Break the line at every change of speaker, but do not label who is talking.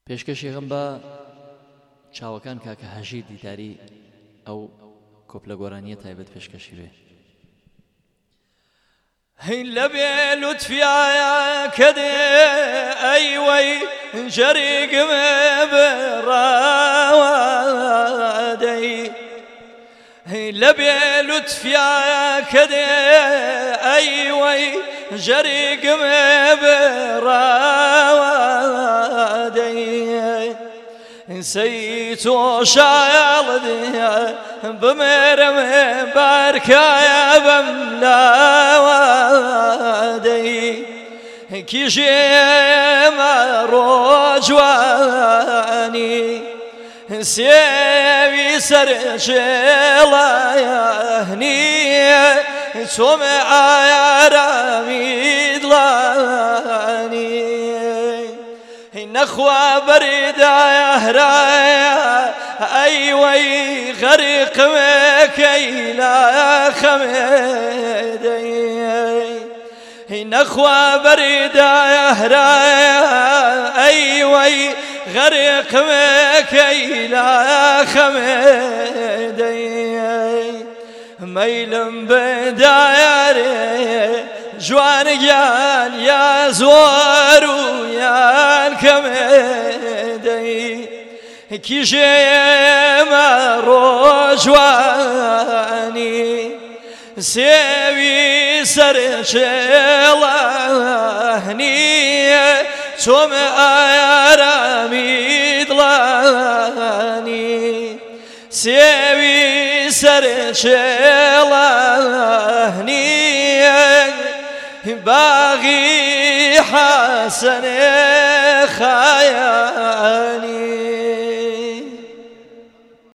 پێشکەشی غەم بە چاوەکان کاکە هەژی دیداری ئەو کۆپلە گۆرانیە تایبەت پێشکەشی بێ.
هی لەبێ لوتفیایە کە دێ ئەیوەی جەریگمێ بڕاوەدەی هی لەبێ لوتفیایە کە دێ ئەیوەی جەریگمێ بڕاوەدەی سەی تۆ شایەڵدیە بمێرەمێ بارکایە بەم لاوەدەی کیژێمە ڕۆجوانی سێوی سەرجێڵایەنیە چۆمێ ئارامی دڵانی نەخوا بەریدایە هرایە ئەیوەی غەریقمێ کەیلا خەمێدەی نەخوا بەریدایە هرایە ئەیوەی غەریقمێ کەیلا خەمێدەی مەیلم بدایارێ جوانگیان یا زۆر و یان کەمێدەی کیژێمە ڕۆژوانی سێوی سەرچێڵەنیە چۆمە ئارامی دڵانی سێوی سەرچێڵەنیە باغی حەسەنێ خایە